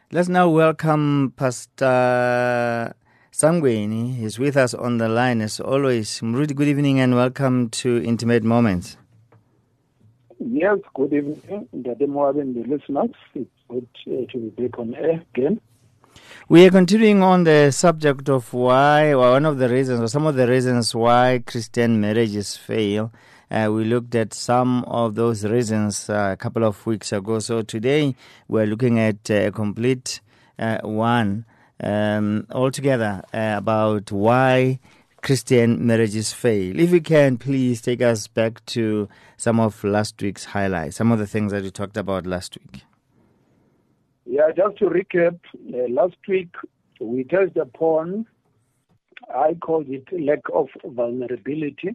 Let's now welcome Pastor Sangweni. He's with us on the line as always. Mruti, good evening and welcome to Intimate Moments. Yes, good evening, Ndademo and the listeners. It's good to be back on air again. We are continuing on the subject of why, or one of the reasons, or some of the reasons why Christian marriages fail. We looked at some of those reasons a couple of weeks ago. So today we're looking at a complete one altogether about why Christian marriages fail. If you can, please take us back to some of last week's highlights, some of the things that we talked about last week. Yeah, just to recap, last week we touched upon, I called it lack of vulnerability.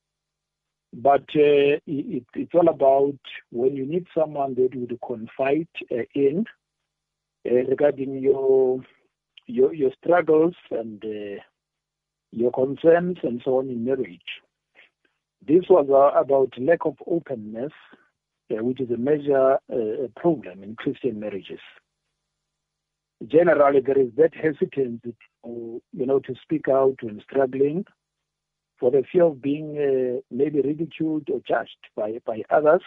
But it's all about when you need someone that you would confide in regarding your struggles and your concerns and so on in marriage. This was about lack of openness, which is a major problem in Christian marriages. Generally, there is that hesitancy to speak out when struggling, for the fear of being maybe ridiculed or judged by others.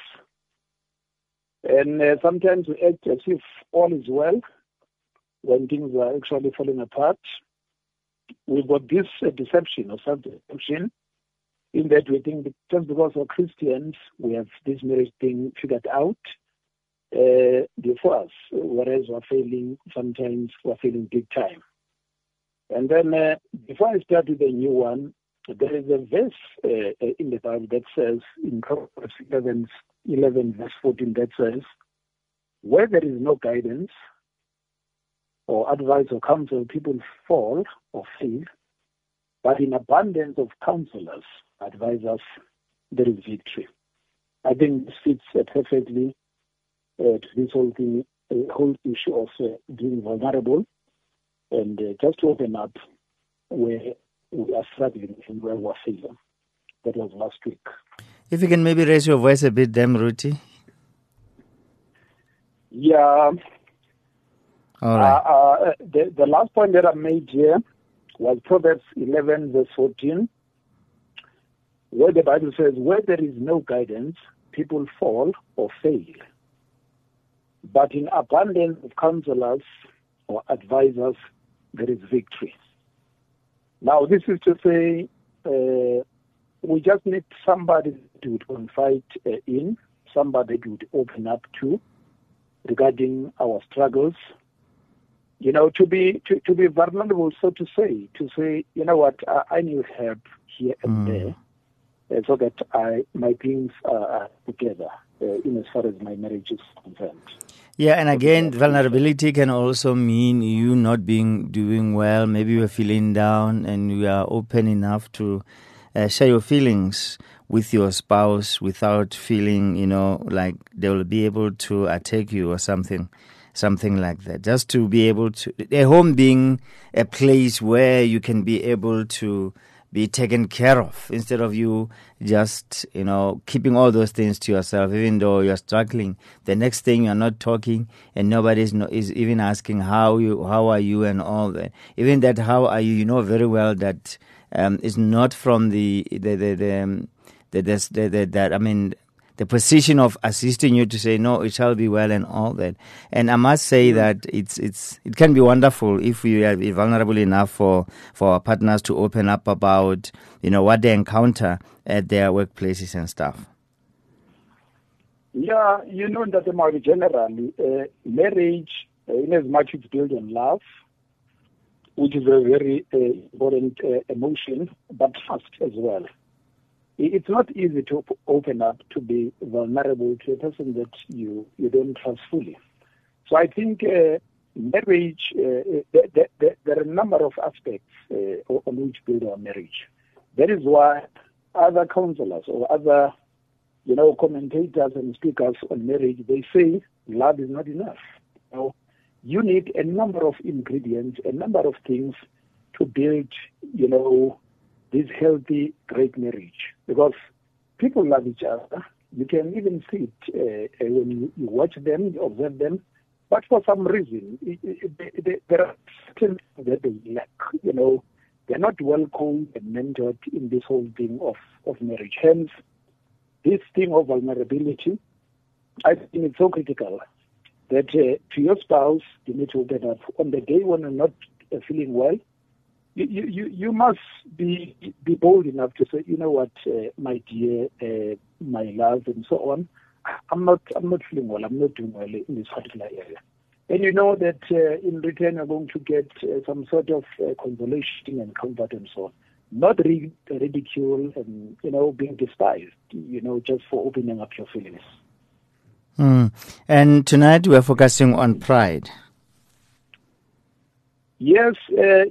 And sometimes we act as if all is well when things are actually falling apart. We've got this deception or self-deception in that we think that just because we're Christians, we have this marriage thing figured out before us, whereas sometimes we're failing big time. And then before I start with a new one, there is a verse in the Bible that says, in Proverbs 11 verse 14, that says, where there is no guidance or advice or counsel, people fall or fail, but in abundance of counselors, advisors, there is victory. I think this fits perfectly to this whole thing, whole issue of being vulnerable, and just to open up where we are struggling and where we're failing. That was last week. If you can maybe raise your voice a bit, Ruti. Yeah. All right. The last point that I made here was Proverbs 11 verse 14, where the Bible says, where there is no guidance, people fall or fail. But in abundance of counselors or advisors, there is victory. Now, this is to say, we just need somebody to confide in, somebody to open up to regarding our struggles. To be vulnerable, so to say, you know what, I need help here and there, so that my things are together, as far as my marriage is concerned. Yeah, and again, vulnerability can also mean you not doing well. Maybe you're feeling down and you are open enough to share your feelings with your spouse without feeling, like they will be able to attack you or something like that. Just to be able to, a home being a place where you can be able to be taken care of, instead of you just, keeping all those things to yourself, even though you're struggling. The next thing you're not talking and nobody is even asking how are you and all that. Even that how are you, very well that is not from the position of assisting you to say, no, it shall be well and all that. And I must say that it can be wonderful if we are vulnerable enough for our partners to open up about, what they encounter at their workplaces and stuff. Yeah, that generally, marriage, in as much it's built on love, which is a very important emotion, but trust as well. It's not easy to open up, to be vulnerable to a person that you don't trust fully. So I think marriage, there are a number of aspects on which build our marriage. That is why other counselors or other, commentators and speakers on marriage, they say love is not enough. You need a number of ingredients, a number of things to build, this healthy, great marriage. Because people love each other. You can even see it when you watch them, you observe them. but for some reason, there are certain things that they lack. They're not well coached and mentored in this whole thing of marriage. Hence, this thing of vulnerability, I think it's so critical that to your spouse, you need to open up. On the day when you're not feeling well, you must be bold enough to say, you know what, my dear, my love, and so on. I'm not feeling well. I'm not doing well in this particular area. And you know that in return you're going to get some sort of consolation and comfort and so on. Not ridicule and, being despised, just for opening up your feelings. And tonight we are focusing on pride. Yes, if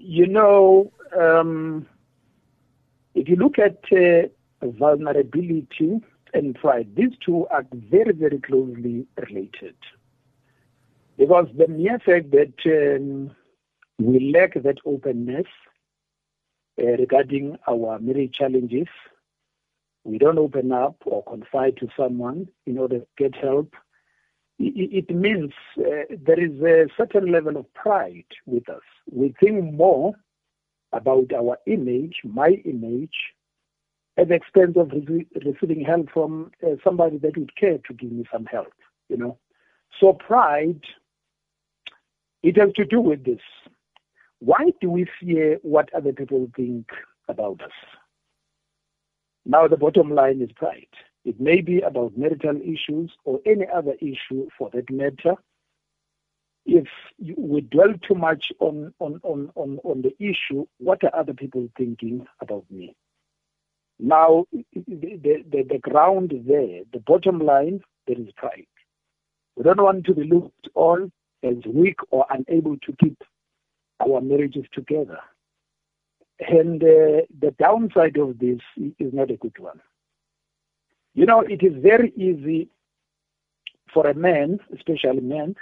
you look at vulnerability and pride, these two are very, very closely related. Because the mere fact that we lack that openness regarding our marriage challenges, we don't open up or confide to someone in order to get help, it means there is a certain level of pride with us. We think more about our image, my image, at the expense of receiving help from somebody that would care to give me some help, So pride, it has to do with this. Why do we fear what other people think about us? Now, the bottom line is pride. It may be about marital issues or any other issue for that matter. If we dwell too much on the issue, what are other people thinking about me? Now, the ground there, the bottom line, there is pride. We don't want to be looked on as weak or unable to keep our marriages together. And the downside of this is not a good one. It is very easy for a man, especially men,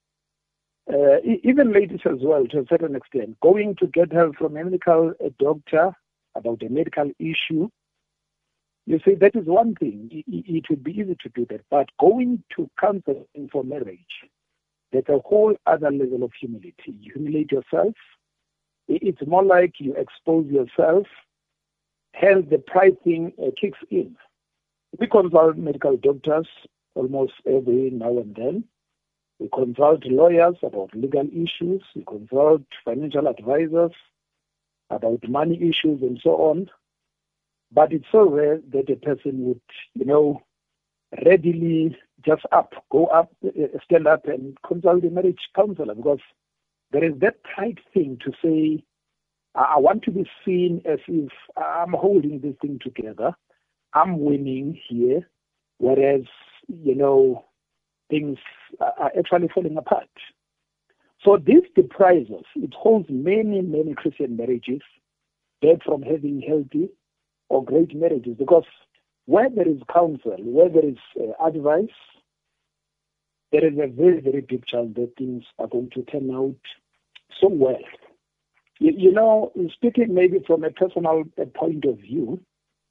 even ladies as well, to a certain extent, going to get help from a doctor about a medical issue. You see, that is one thing. It would be easy to do that. But going to counseling for marriage, that's a whole other level of humility. You humiliate yourself. It's more like you expose yourself. Hence, the pride thing kicks in. We consult medical doctors almost every now and then. We consult lawyers about legal issues. We consult financial advisors about money issues and so on. But it's so rare that a person would, readily just stand up and consult a marriage counselor, because there is that pride thing to say, I want to be seen as if I'm holding this thing together. I'm winning here, whereas, things are actually falling apart. So this deprives us. It holds many, many Christian marriages back from having healthy or great marriages, because where there is counsel, where there is advice, there is a very, very big chance that things are going to turn out so well. Speaking maybe from a personal point of view,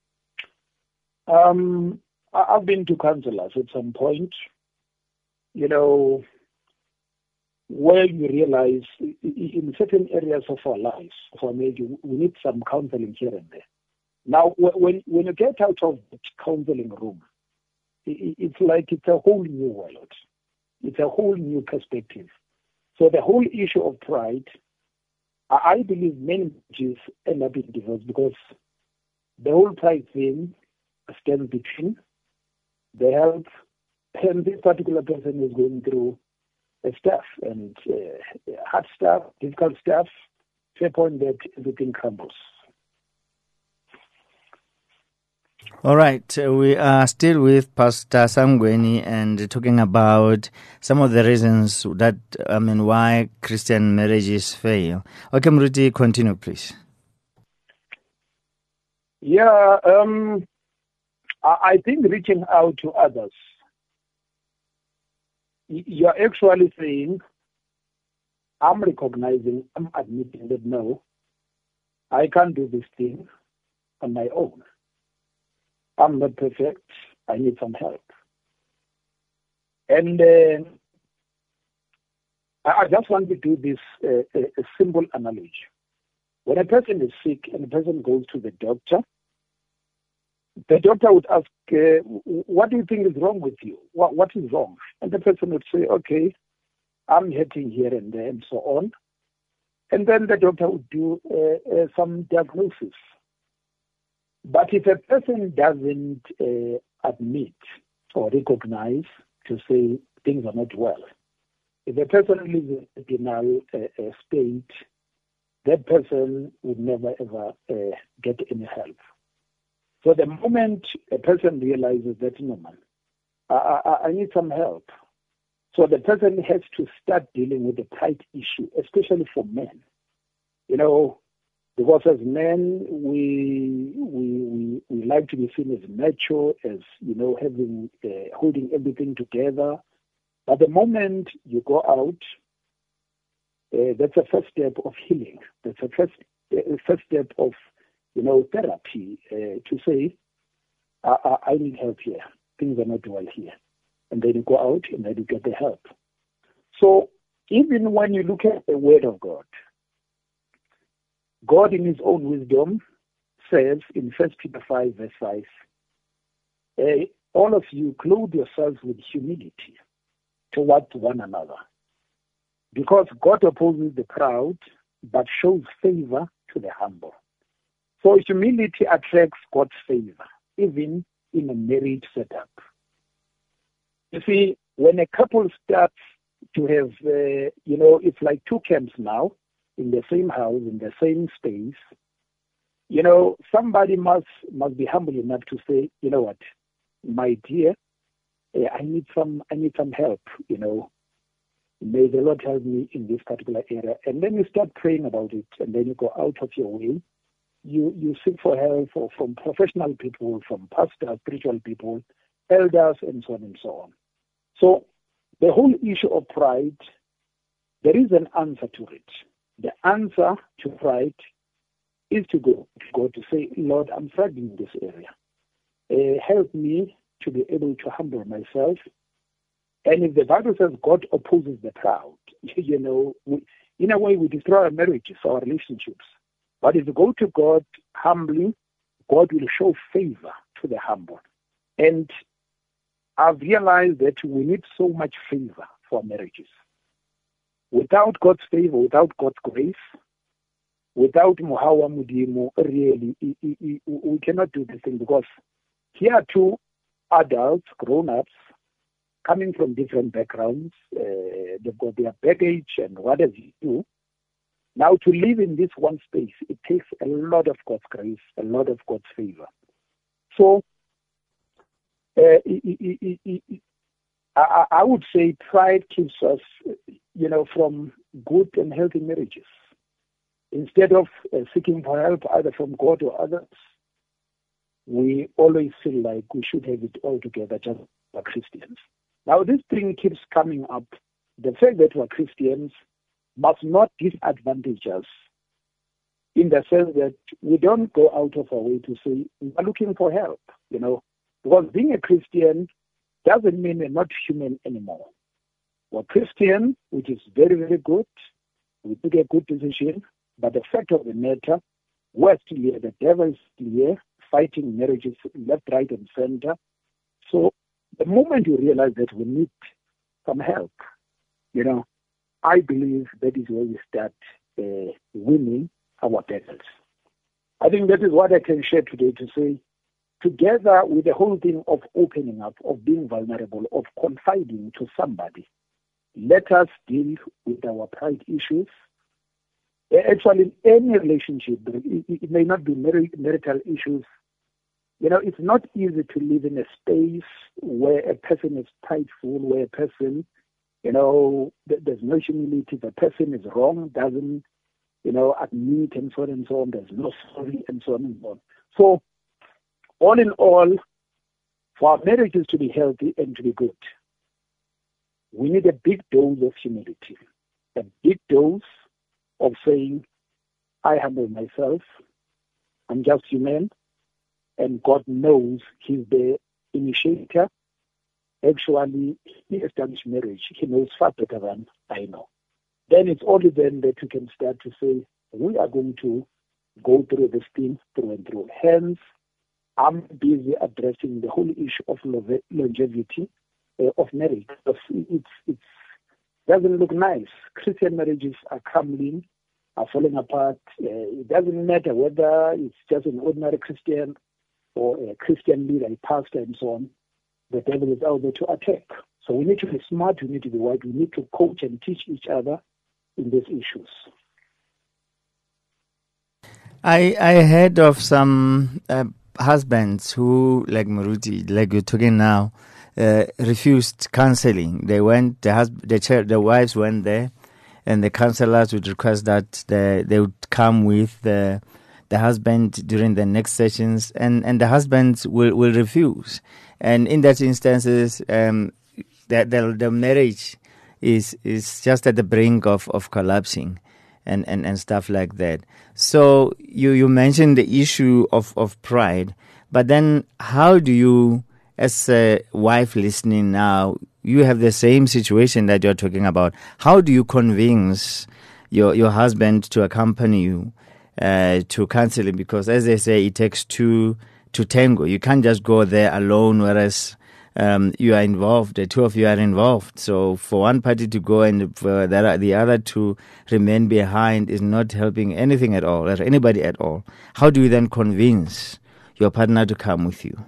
I've been to counselors at some point, where you realize in certain areas of our lives, for maybe we need some counseling here and there. Now, when you get out of the counseling room, it's like it's a whole new world. It's a whole new perspective. So the whole issue of pride, I believe many marriages end up in divorce because the whole pride thing stands between the health, and this particular person is going through stuff and hard stuff, difficult stuff, to a point that everything crumbles. All right, we are still with Pastor Sangweni and talking about some of the reasons why Christian marriages fail. Okay, Mruti, continue, please. Yeah, I think reaching out to others, you're actually saying, I'm recognizing, I'm admitting that no, I can't do this thing on my own. I'm not perfect. I need some help. And I just want to do this a simple analogy. When a person is sick and a person goes to the doctor would ask, what do you think is wrong with you? What is wrong? And the person would say, okay, I'm hurting here and there and so on. And then the doctor would do some diagnosis. But if a person doesn't admit or recognize to say things are not well, if a person lives in a denial state, that person would never ever get any help. So the moment a person realizes that, no man, I need some help. So the person has to start dealing with the pride issue, especially for men. Because as men, we like to be seen as macho, as, having, holding everything together. But the moment you go out, that's a first step of healing. That's a first step of, therapy, to say, I need help here. Things are not well here. And then you go out and then you get the help. So even when you look at the Word of God, God in his own wisdom says in 1 Peter 5 verse 5, all of you clothe yourselves with humility towards one another. Because God opposes the proud, but shows favor to the humble. So humility attracts God's favor, even in a marriage setup. You see, when a couple starts to have, it's like two camps now, in the same house, in the same space, somebody must be humble enough to say, you know what, my dear, I need some help, May the Lord help me in this particular area. And then you start praying about it, and then you go out of your way. You seek for help from professional people, from pastors, spiritual people, elders, and so on and so on. So the whole issue of pride, there is an answer to it. The answer to pride is to go to say, Lord, I'm struggling in this area. Help me to be able to humble myself. And if the Bible says God opposes the proud, in a way we destroy our marriages, our relationships. But if you go to God humbly, God will show favor to the humble. And I've realized that we need so much favor for marriages. Without God's favor, without God's grace, without Muhawa Mudimu, really, we cannot do this thing, because here are two adults, grown-ups, coming from different backgrounds. They've got their baggage and what have you. Now, to live in this one space, it takes a lot of God's grace, a lot of God's favor. So, I would say pride keeps us, from good and healthy marriages. Instead of seeking for help either from God or others, we always feel like we should have it all together just as Christians. Now, this thing keeps coming up. The fact that we're Christians must not disadvantage us, in the sense that we don't go out of our way to say, we're looking for help, Because being a Christian doesn't mean we're not human anymore. We're Christian, which is very, very good. We took a good decision. But the fact of the matter, we're still here. The devil is still here, fighting marriages left, right, and center. So the moment you realize that we need some help, I believe that is where we start winning our battles. I think that is what I can share today, to say, together with the whole thing of opening up, of being vulnerable, of confiding to somebody, let us deal with our pride issues. Actually, in any relationship, it may not be marital issues. It's not easy to live in a space where a person is prideful, where a person, there's no humility. If a person is wrong, doesn't, admit, and so on and so on. There's no sorry, and so on and so on. So, all in all, for our marriages to be healthy and to be good, we need a big dose of humility, a big dose of saying, I humble myself, I'm just human, and God knows He's the initiator. Actually, He established marriage. He knows far better than I know. then it's only then that you can start to say, we are going to go through this thing through and through. Hence, I'm busy addressing the whole issue of longevity of marriage. It doesn't look nice. Christian marriages are crumbling, are falling apart. It doesn't matter whether it's just an ordinary Christian or a Christian leader, a pastor, and so on. The devil is out there to attack. So we need to be smart, we need to be wise, we need to coach and teach each other in these issues. I heard of some husbands who, like Maruti, like you're talking now, refused counseling. They went, the wives went there, and the counselors would request that they would come with the husband during the next sessions, and the husbands will refuse. And in that instances, the marriage is just at the brink of collapsing. And stuff like that. So you mentioned the issue of pride, but then how do you, as a wife listening now, you have the same situation that you're talking about. How do you convince your husband to accompany you to counseling? Because as they say, it takes two to tango. You can't just go there alone, whereas you are involved, the two of you are involved. So for one party to go and for the other to remain behind is not helping anything at all, or anybody at all. How do you then convince your partner to come with you?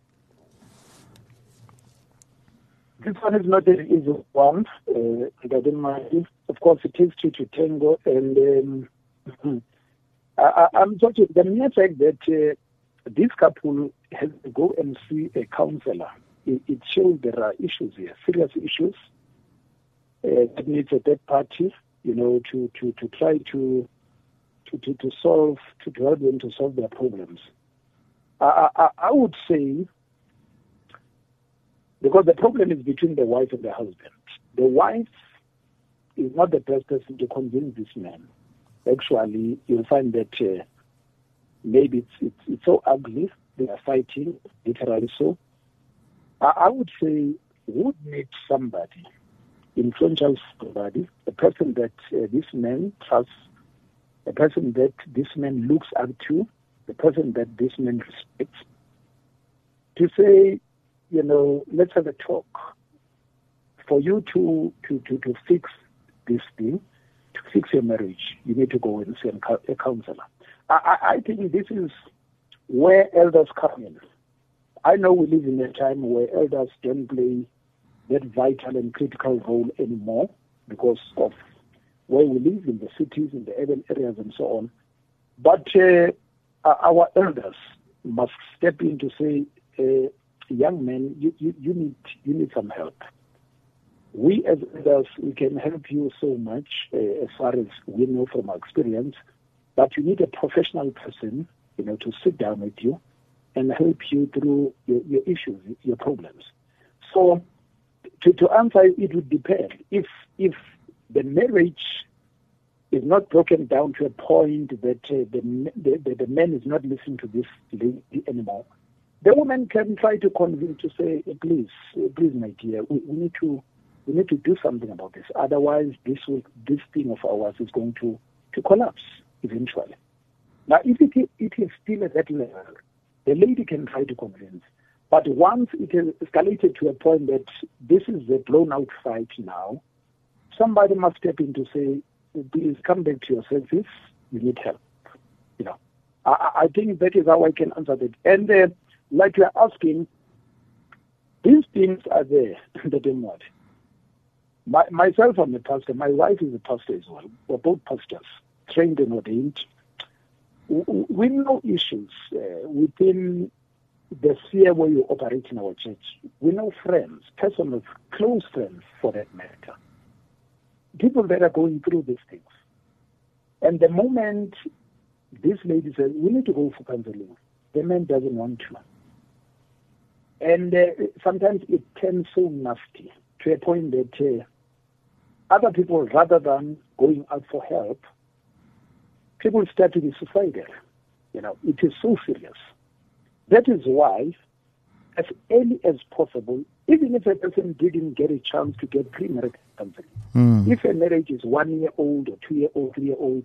This one is not an easy one. Of course, it takes two to tango. And I'm talking the mere fact that this couple has to go and see a counselor. It shows there are issues here, serious issues that needs a third party, to try to solve, to help them to solve their problems. I would say, because the problem is between the wife and the husband. The wife is not the best person to convince this man. Actually, you'll find that maybe it's so ugly, they are fighting, literally so. I would say, would need somebody, influential somebody, a person that this man trusts, a person that this man looks up to, the person that this man respects, to say, let's have a talk. For you to fix this thing, to fix your marriage, you need to go and see a counselor. I think this is where elders come in. I know we live in a time where elders don't play that vital and critical role anymore because of where we live in the cities, in the urban areas, and so on. But our elders must step in to say, young men, you need some help. We as elders, we can help you so much as far as we know from our experience, but you need a professional person, to sit down with you and help you through your issues, your problems. So to answer, it would depend. If the marriage is not broken down to a point that the man is not listening to this lady anymore, the woman can try to convince to say, please, my dear, we need to do something about this. Otherwise, this thing of ours is going to collapse eventually. Now, if it is still at that level, the lady can try to convince. But once it has escalated to a point that this is a blown-out fight now, somebody must step in to say, please come back to your senses, you need help. I think that is how I can answer that. And like you are asking, these things are there, the demon. Myself, I'm a pastor. My wife is a pastor as well. We're both pastors, trained and ordained. We know issues within the sphere where you operate in our church. We know friends, personal, close friends for that matter. People that are going through these things. And the moment this lady says, we need to go for counseling, the man doesn't want to. And sometimes it turns so nasty to a point that other people, rather than going out for help, people start to be suicidal. It is so serious. That is why as early as possible, even if a person didn't get a chance to get pre-marital counseling. If a marriage is 1 year old or 2 year old, 3 year old,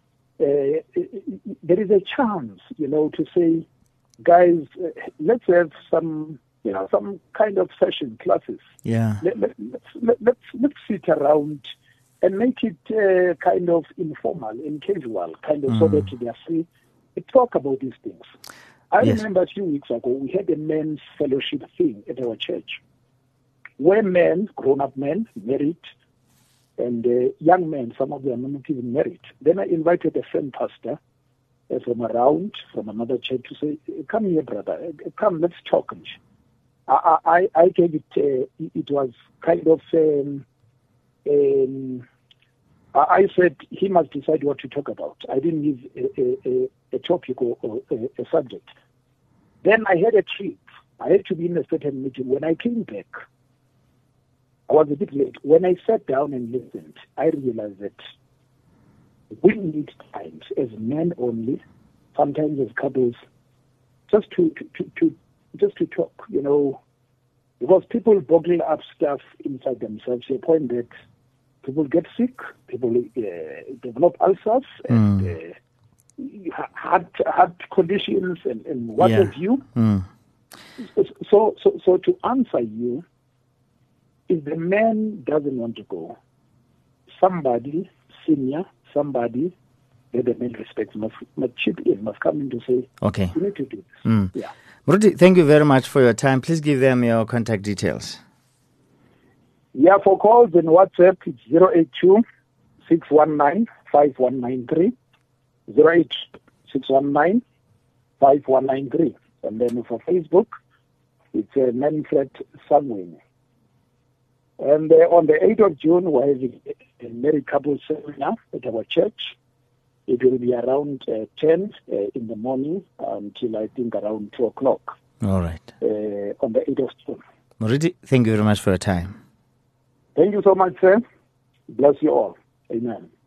there is a chance, to say, guys, let's have some kind of session classes. Yeah. Let's sit around and make it kind of informal and casual, kind of so that they are free to talk about these things. I remember a few weeks ago, we had a men's fellowship thing at our church, where men, grown-up men, married, and young men, some of them are not even married. Then I invited a friend pastor from another church to say, come here, brother, come, let's talk. I gave it, it was kind of, I said he must decide what to talk about. I didn't give a topic or a subject. Then I had a trip. I had to be in a certain meeting. When I came back, I was a bit late. When I sat down and listened, I realized that we need times as men only, sometimes as couples, just to talk, because people bottle up stuff inside themselves to a point that people get sick, people develop ulcers and heart conditions and what have you. So to answer you, if the man doesn't want to go, somebody senior, somebody that the man respects must chip in, must come in to say, okay, you need to do this. Yeah. Moruti, thank you very much for your time. Please give them your contact details. Yeah, for calls and WhatsApp, it's 082-619-5193, 08619-5193. And then for Facebook, it's Manfred Sangwini. And on the 8th of June, we're having a married couple seminar at our church. It will be around 10 in the morning until I think around 2 o'clock. All right. On the 8th of June. Moruti, thank you very much for your time. Thank you so much, sir. Bless you all. Amen.